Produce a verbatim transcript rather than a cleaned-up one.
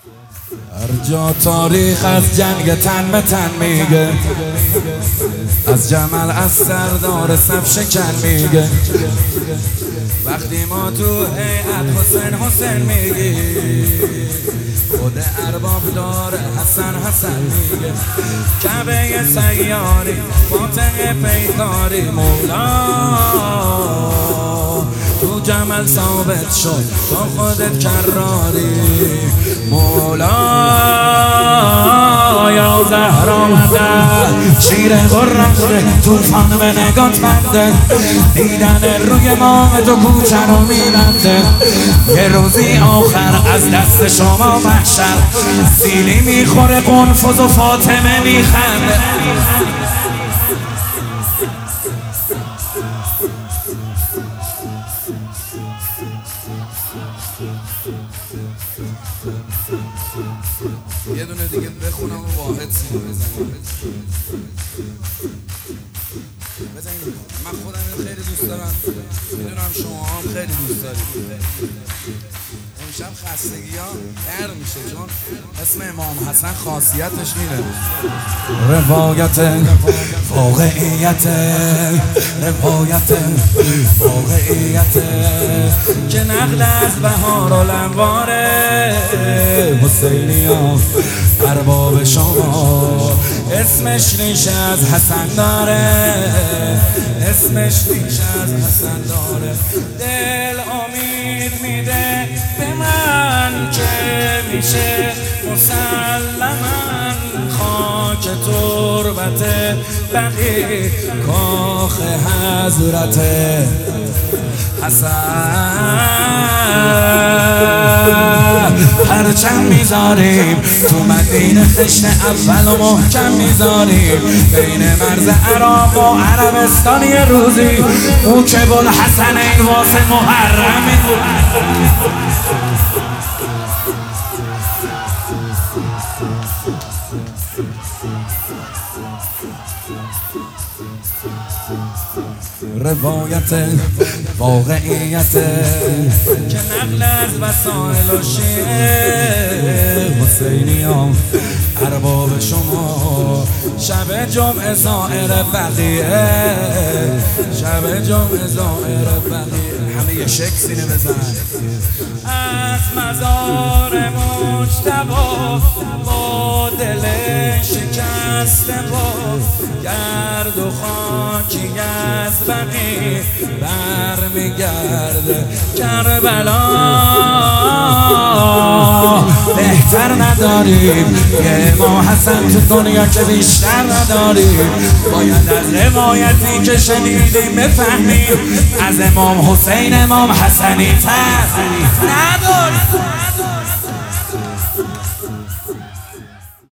هر جا تاریخ از جنگ تن به تن میگه، از جمل از سردار صف شکن میگه. وقتی ما تو هیئت حسین حسین میگی، خود ارباب داره حسن حسن میگه. کعبه سیاری فاتح پیکاری مولا تو جمل ثابت شد تا خودت کراری مولا. یا زهر آمده شیر قرم بوده توفان به نگات بنده، دیدن روی ماه تو کوچه رو میبنده. یه روزی آخر از دست شما محشر سیلی میخوره قنفذ و فاطمه میخنده. یه دونه دیگه بخونم و واحد سینو بزنیم بزنیم. من خودم اینو خیلی دوست دارم، میدونم شما هم خیلی دوست دارید. امشب خستگی ها در میشه چون اسم امام حسن خاصیتش اینه روایت واقعیت، روایت واقعیت که نقل از بهار و لنواره. حسینی ها ارباب شما اسمش ریشه از حسن داره، اسمش ریشه از حسن داره. دل امید میده به من که میشه مسلماً خاک تربت بقی کاخ حضرت حسن. پرچم میذاریم تو مدینه خشت اول و محکم میذاریم، بین مرز عراق و عربستان یه روزی موکب الحسنین واسه محرم روایت واقعیت که نقل از وسائل و شیعه. حسینی ها ارباب شما شب جمعه زائر بقیه، شب جمعه زائر بقیه. همه یه شک سینه بزن. از مزار مجتبی با دل شکسته با گرد و خاکی از بقی برمیگرده کربلا. بهتر نداریم یه امام حسن تو دنیا که بیشتر نداریم. باید از روایتی که شنیدیم بفهمیم از امام حسین امام حسنی تر